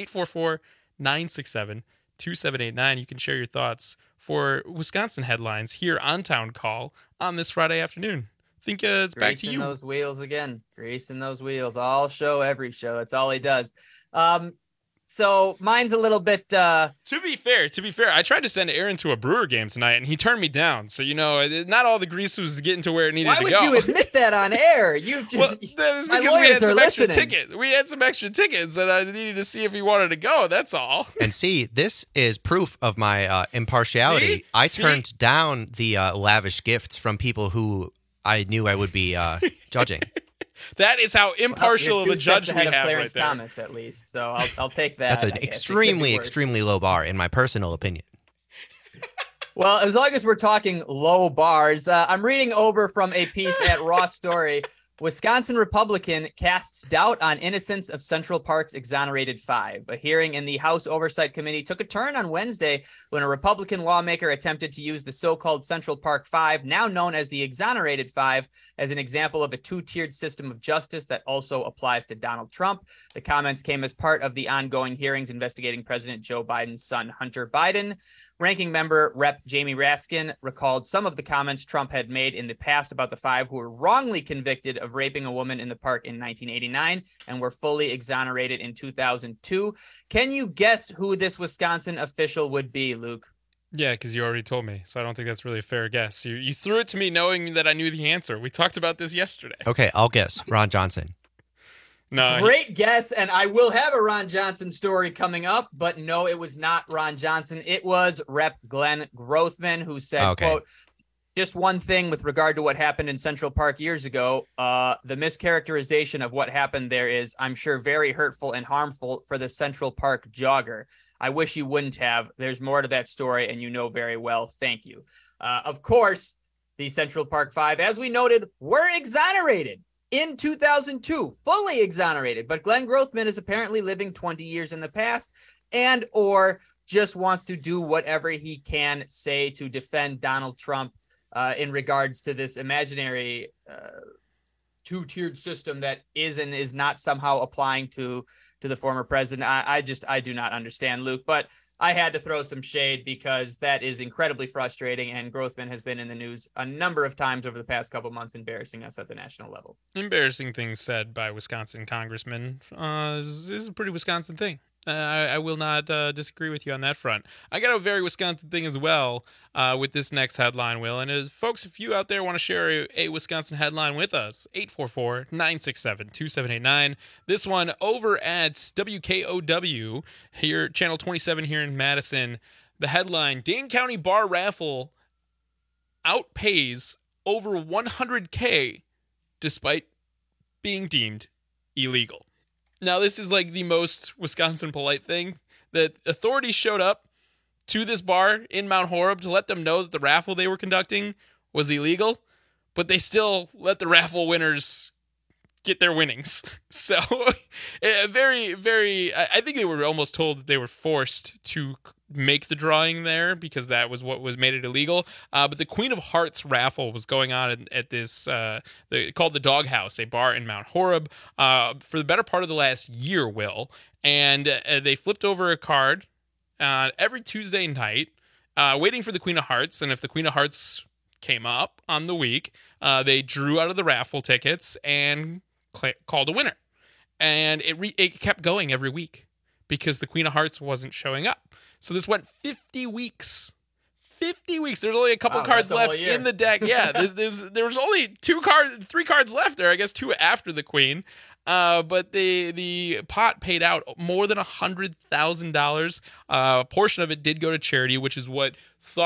844-967-2789. You can share your thoughts for Wisconsin headlines here on Town Call on this Friday afternoon. I think it's back to you. Greasing those wheels again. Greasing those wheels. All show, every show. That's all he does. So mine's a little bit. To be fair, I tried to send Aaron to a Brewer game tonight, and he turned me down. So not all the grease was getting to where it needed to go. Why would you admit that on air? You just. Well, that's because we had some extra tickets. We had some extra tickets, and I needed to see if he wanted to go. That's all. And see, this is proof of my impartiality. I turned down the lavish gifts from people who I knew I would be judging. That is how impartial of a judge we have Clarence right there. Thomas, at least. So I'll take that. That's an extremely low bar, in my personal opinion. Well, as long as we're talking low bars, I'm reading over from a piece at Raw Story. Wisconsin Republican casts doubt on innocence of Central Park's exonerated 5. A hearing in the House Oversight Committee took a turn on Wednesday when a Republican lawmaker attempted to use the so-called Central Park 5, now known as the exonerated 5, as an example of a two-tiered system of justice that also applies to Donald Trump. The comments came as part of the ongoing hearings investigating President Joe Biden's son, Hunter Biden. Ranking member Rep. Jamie Raskin recalled some of the comments Trump had made in the past about the 5 who were wrongly convicted of raping a woman in the park in 1989 and were fully exonerated in 2002. Can you guess who this Wisconsin official would be, Luke? Yeah, because you already told me, so I don't think that's really a fair guess. You threw it to me knowing that I knew the answer. We talked about this yesterday. Okay, I'll guess. Ron Johnson. No, Great guess, and I will have a Ron Johnson story coming up, but no, it was not Ron Johnson. It was Rep. Glenn Grothman, who said, quote, Just one thing with regard to what happened in Central Park years ago, the mischaracterization of what happened there is, I'm sure, very hurtful and harmful for the Central Park jogger. I wish you wouldn't have. There's more to that story, and you know very well. Thank you. Of course, the Central Park Five, as we noted, were exonerated in 2002, fully exonerated. But Glenn Grothman is apparently living 20 years in the past and or just wants to do whatever he can say to defend Donald Trump in regards to this imaginary two-tiered system that is and is not somehow applying to the former president. I do not understand, Luke, but I had to throw some shade because that is incredibly frustrating, and Grothman has been in the news a number of times over the past couple months, embarrassing us at the national level. Embarrassing things said by Wisconsin congressmen is a pretty Wisconsin thing. I will not disagree with you on that front. I got a very Wisconsin thing as well with this next headline, Will. And folks, if you out there want to share a Wisconsin headline with us, 844-967-2789. This one over at WKOW, here, Channel 27 here in Madison. The headline, Dane County Bar Raffle outpays over $100K despite being deemed illegal. Now, this is like the most Wisconsin polite thing, that authorities showed up to this bar in Mount Horeb to let them know that the raffle they were conducting was illegal, but they still let the raffle winners get their winnings. So, very, very, I think they were almost told that they were forced to make the drawing there because that was what was made it illegal. But the Queen of Hearts raffle was going on at this called the Doghouse, a bar in Mount Horeb, for the better part of the last year, Will. And they flipped over a card every Tuesday night, waiting for the Queen of Hearts. And if the Queen of Hearts came up on the week, they drew out of the raffle tickets and called a winner. And it kept going every week because the Queen of Hearts wasn't showing up. So this went 50 weeks. 50 weeks. There's only a couple cards left in the deck. Yeah, there was only 3 cards left there. I guess 2 after the Queen. But the pot paid out more than $100,000. A portion of it did go to charity, which is what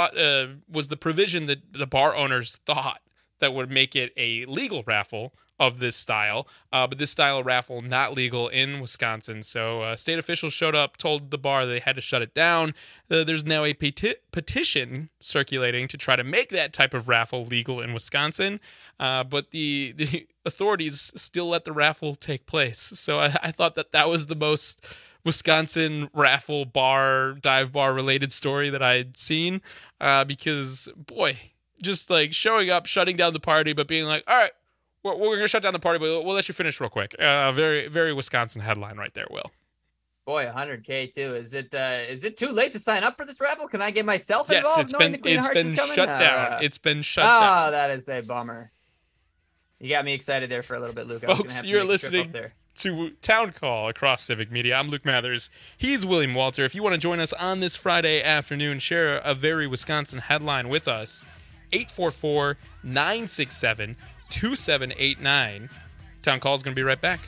was the provision that the bar owners thought that would make it a legal raffle of this style, but this style of raffle not legal in Wisconsin. So state officials showed up, told the bar they had to shut it down. There's now a petition circulating to try to make that type of raffle legal in Wisconsin, but the authorities still let the raffle take place. So I thought that was the most Wisconsin raffle dive bar related story that I'd seen, because boy, just like showing up, shutting down the party, but being like, all right, we're going to shut down the party, but we'll let you finish real quick. Very, very Wisconsin headline right there, Will. Boy, $100K too. Is it too late to sign up for this raffle? Can I get myself involved? Yes, it's been shut down. It's been shut down. Oh, that is a bummer. You got me excited there for a little bit, Luke. Folks, you're listening to Town Call across Civic Media. I'm Luke Mathers. He's William Walter. If you want to join us on this Friday afternoon, share a very Wisconsin headline with us. 844-967-2789. Town Call is going to be right back.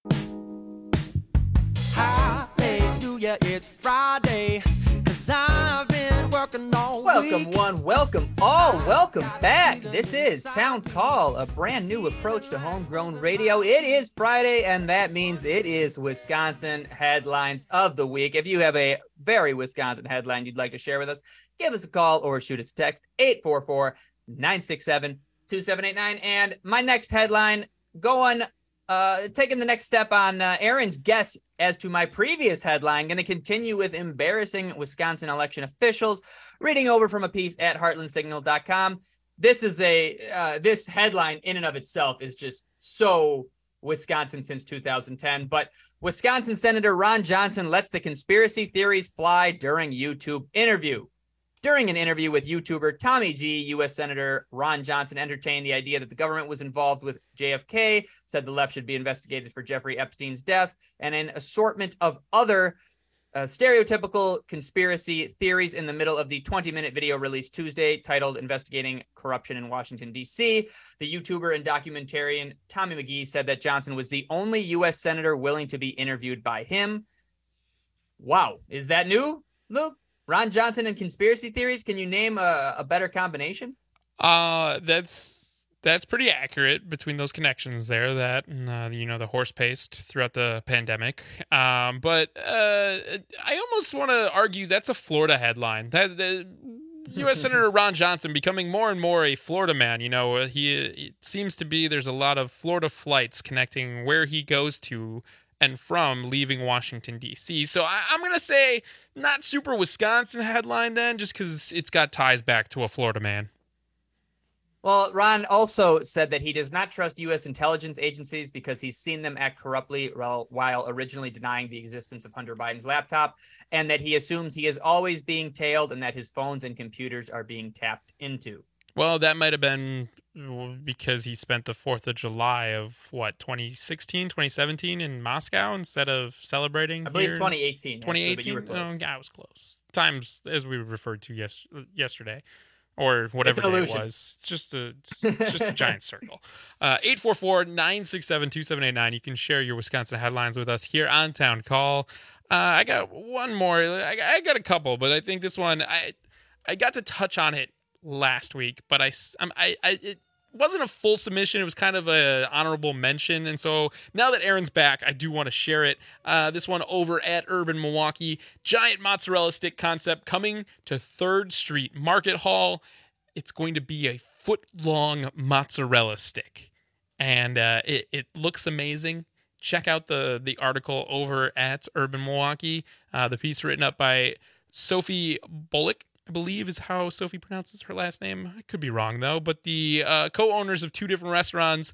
Hallelujah, it's Friday, 'cause I've been working all week. Welcome one, welcome all, welcome back. This is Town Call, a brand new approach to homegrown radio. It is Friday, and that means it is Wisconsin Headlines of the Week. If you have a very Wisconsin headline you'd like to share with us, give us a call or shoot us a text, 844-967-2789. And my next headline, taking the next step on Aaron's guess as to my previous headline, going to continue with embarrassing Wisconsin election officials. Reading over from a piece at heartlandsignal.com. This is this headline in and of itself is just so Wisconsin since 2010. But Wisconsin Senator Ron Johnson lets the conspiracy theories fly during YouTube interview. During an interview with YouTuber Tommy G, U.S. Senator Ron Johnson entertained the idea that the government was involved with JFK, said the left should be investigated for Jeffrey Epstein's death, and an assortment of other stereotypical conspiracy theories in the middle of the 20-minute video released Tuesday titled Investigating Corruption in Washington, D.C. The YouTuber and documentarian Tommy McGee said that Johnson was the only U.S. senator willing to be interviewed by him. Wow. Is that new, Luke? Ron Johnson and conspiracy theories? Can you name a better combination? That's pretty accurate between those connections there. That and the horse paste throughout the pandemic. But I almost want to argue that's a Florida headline. That the U.S. Senator Ron Johnson becoming more and more a Florida man. It seems to be there's a lot of Florida flights connecting where he goes to and from leaving Washington, D.C. So I'm going to say not super Wisconsin headline then, just because it's got ties back to a Florida man. Well, Ron also said that he does not trust U.S. intelligence agencies because he's seen them act corruptly while originally denying the existence of Hunter Biden's laptop, and that he assumes he is always being tailed and that his phones and computers are being tapped into. Well, that might have been because he spent the 4th of July of, 2016, 2017 in Moscow instead of celebrating I believe here? 2018. 2018? I was close. Times, as we referred to yesterday, or whatever day it was. It's just a giant circle. 844-967-2789. You can share your Wisconsin headlines with us here on Town Call. I got one more. I got a couple, but I think this one, I got to touch on it last week, but it wasn't a full submission. It was kind of an honorable mention. And so now that Aaron's back, I do want to share it. This one over at Urban Milwaukee. Giant mozzarella stick concept coming to 3rd Street Market Hall. It's going to be a foot-long mozzarella stick. And it looks amazing. Check out the article over at Urban Milwaukee. The piece written up by Sophie Bullock, I believe is how Sophie pronounces her last name. I could be wrong, though. But the co-owners of 2 different restaurants,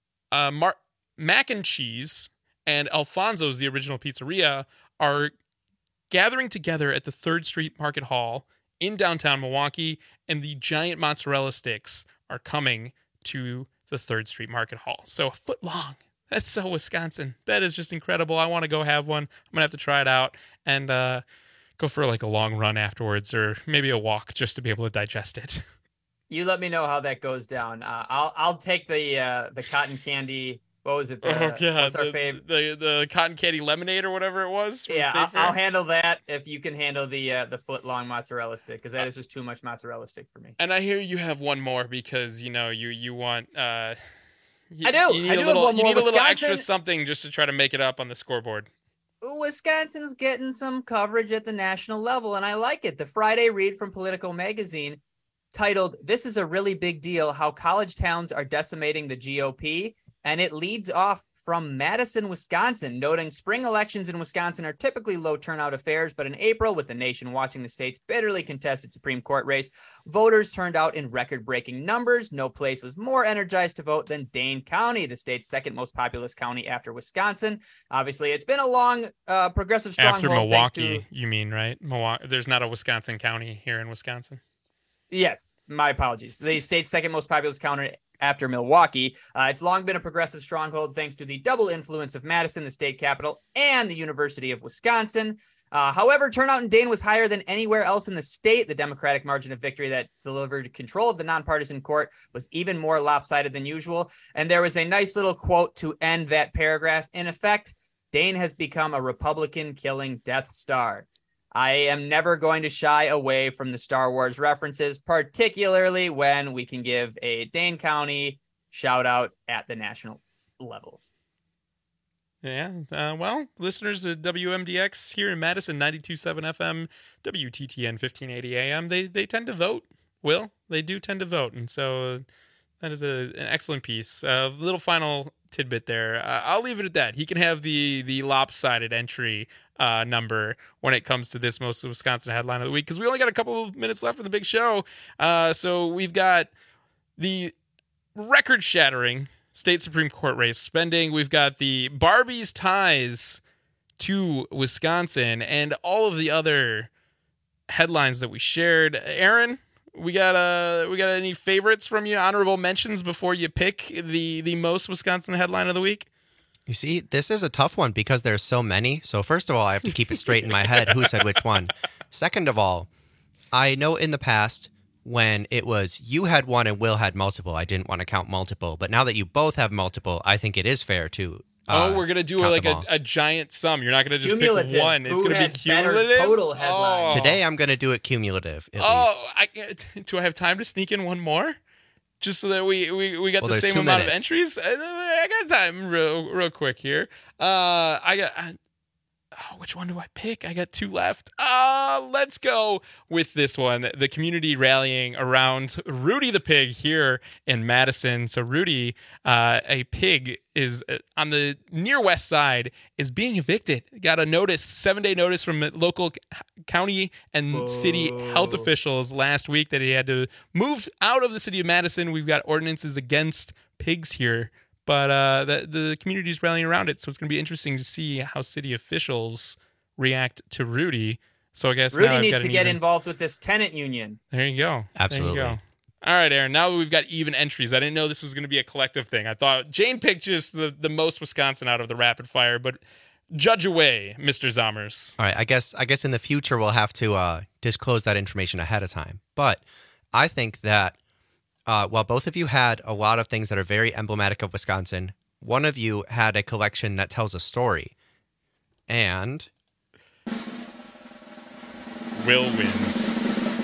Mac and Cheese and Alfonso's, the original pizzeria, are gathering together at the 3rd Street Market Hall in downtown Milwaukee, and the giant mozzarella sticks are coming to the 3rd Street Market Hall. So a foot long. That's so Wisconsin. That is just incredible. I want to go have one. I'm going to have to try it out and go for like a long run afterwards, or maybe a walk just to be able to digest it. You let me know how that goes down. I'll take the cotton candy. What was it? What's our fave? The cotton candy lemonade or whatever it was. Yeah, I'll handle that if you can handle the foot long mozzarella stick, because that is just too much mozzarella stick for me. And I hear you have one more because you want. I do. You need a little extra something just to try to make it up on the scoreboard. Wisconsin's getting some coverage at the national level, and I like it. The Friday read from Politico magazine titled, "This is a really big deal, how college towns are decimating the GOP," and it leads off from Madison, Wisconsin, noting spring elections in Wisconsin are typically low turnout affairs, but in April, with the nation watching the state's bitterly contested Supreme Court race, voters turned out in record-breaking numbers. No place was more energized to vote than Dane County, the state's 2nd most populous county after Wisconsin. Obviously, it's been a long, progressive stronghold. After Milwaukee, you mean, right? Milwaukee. There's not a Wisconsin county here in Wisconsin. Yes, my apologies. The state's 2nd most populous county after Milwaukee. It's long been a progressive stronghold thanks to the double influence of Madison, the state capital, and the University of Wisconsin. However, turnout in Dane was higher than anywhere else in the state. The Democratic margin of victory that delivered control of the nonpartisan court was even more lopsided than usual. And there was a nice little quote to end that paragraph. In effect, Dane has become a Republican killing Death Star. I am never going to shy away from the Star Wars references, particularly when we can give a Dane County shout out at the national level. Yeah, well, listeners at WMDX here in Madison, 92.7 FM, WTTN 1580 AM, they tend to vote, Will. They do tend to vote, and so that is an excellent piece. Little final tidbit there. I'll leave it at that. He can have the lopsided entry number when it comes to this most Wisconsin headline of the week, because we only got a couple of minutes left of the big show. So we've got the record-shattering state Supreme Court race spending. We've got the Barbie's ties to Wisconsin and all of the other headlines that we shared. Aaron, we got any favorites from you? Honorable mentions before you pick the most Wisconsin headline of the week? You see, this is a tough one because there's so many. So first of all, I have to keep it straight in my head who said which one. Second of all, I know in the past when it was you had one and Will had multiple, I didn't want to count multiple. But now that you both have multiple, I think it is fair to we're going to do like a giant sum. You're not going to just pick one. It's going to be cumulative. Total headlines. Today I'm going to do it cumulative. Do I have time to sneak in one more? Just so that we got the same amount of entries? I got time real quick here. Which one do I pick? I got two left. Let's go with this one. The community rallying around Rudy the pig here in Madison. So Rudy, a pig, is on the near west side, is being evicted. Got a notice, 7-day notice from local county and city health officials last week that he had to move out of the city of Madison. We've got ordinances against pigs here, but the community's rallying around it, so it's going to be interesting to see how city officials react to Rudy. So I guess Rudy needs to get involved with this tenant union. There you go. Absolutely. There you go. All right, Aaron, now we've got even entries. I didn't know this was going to be a collective thing. I thought Jane picked just the most Wisconsin out of the rapid fire, but judge away, Mr. Zommers. All right, I guess in the future we'll have to disclose that information ahead of time. But I think that while both of you had a lot of things that are very emblematic of Wisconsin, one of you had a collection that tells a story. And Will wins.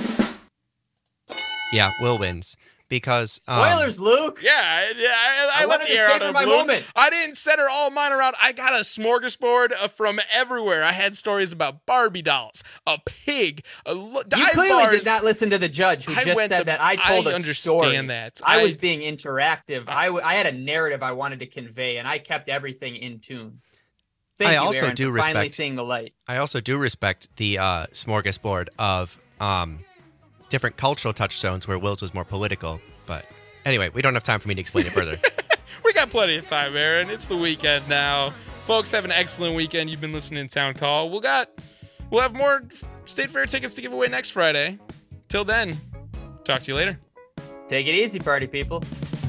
Yeah, Will wins. Because spoilers, Luke. Yeah, I let the air out of the balloon. I didn't center all mine around. I got a smorgasbord from everywhere. I had stories about Barbie dolls, a pig, you clearly bars. did not listen to the judge who just said that I told a story. I understand that. I was being interactive. I had a narrative I wanted to convey, and I kept everything in tune. Thank you, Aaron, for finally seeing the light. I also do respect the smorgasbord of different cultural touchstones where Will's was more political. But anyway, we don't have time for me to explain it further. We got plenty of time, Aaron. It's the weekend now. Folks, have an excellent weekend. You've been listening to Town Call. We'll have more State Fair tickets to give away next Friday. Till then, talk to you later. Take it easy, party people.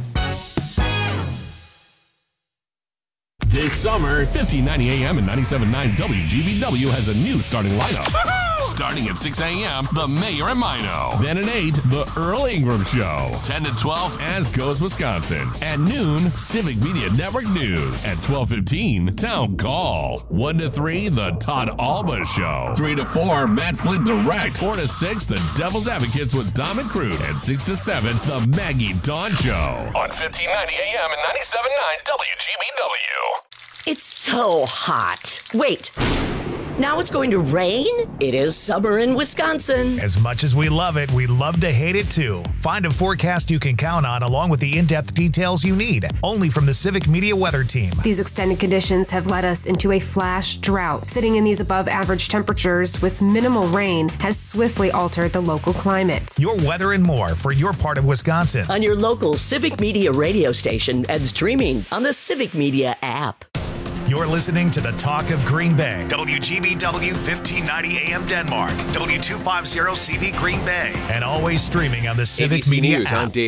This summer, 1590 AM and 97.9 WGBW has a new starting lineup. Starting at 6 a.m., The Mayor and Mino. Then at 8, The Earl Ingram Show. 10 to 12, As Goes Wisconsin. At noon, Civic Media Network News. At 12:15, Town Call. 1 to 3, The Todd Alba Show. 3 to 4, Matt Flint Direct. 4 to 6, The Devil's Advocates with Dom and Crude. And 6 to 7, The Maggie Dawn Show. On 1590 AM and 97.9 WGBW. It's so hot. Wait. Now it's going to rain? It is summer in Wisconsin. As much as we love it, we love to hate it too. Find a forecast you can count on along with the in-depth details you need. Only from the Civic Media Weather Team. These extended conditions have led us into a flash drought. Sitting in these above average temperatures with minimal rain has swiftly altered the local climate. Your weather and more for your part of Wisconsin. On your local Civic Media radio station and streaming on the Civic Media app. You're listening to the Talk of Green Bay. WGBW 1590 AM Denmark. W250 CV Green Bay. And always streaming on the Civic ABC Media News, app. I'm Dave